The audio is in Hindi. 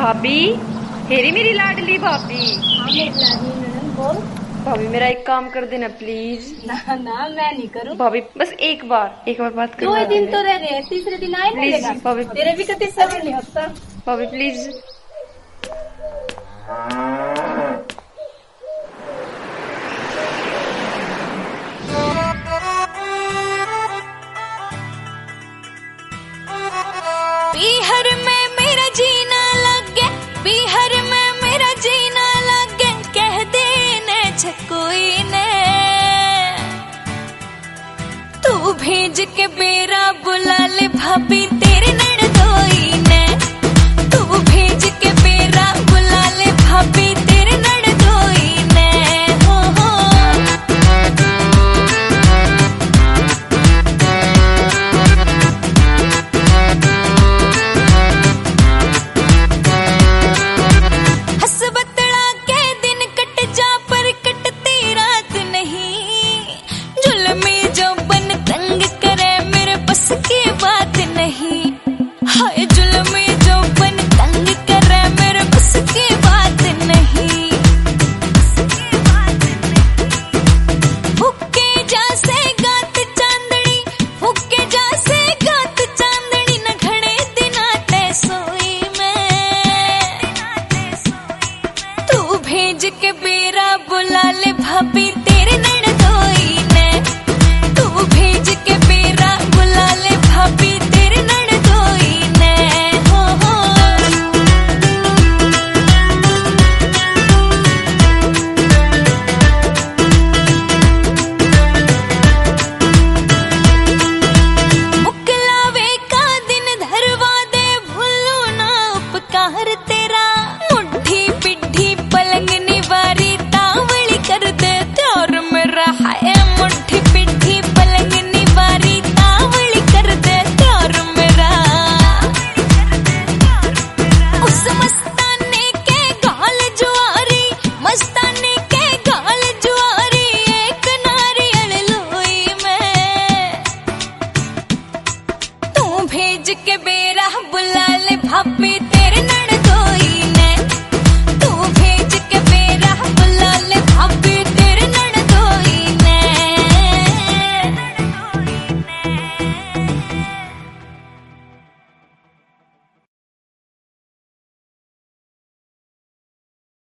भाभी, हेरी मेरी लाडली भाभी। हाँ मेरी लाडली ननद बोल। भाभी मेरा एक काम कर देना प्लीज। ना ना मैं नहीं करूँ। भाभी बस एक बार बात दो करवा ही दिन देना तो रह गए, तीसरे दिन आए ना प्लीज लेगा। भाभी। तेरे भी कति सब्र नहीं होता। भाभी प्लीज। पीहर में मेरा जीना लग गया, पीहर में मेरा जीना लग गया, कह देने कोई ने तू भेज के बेरा बुला ले भाभी।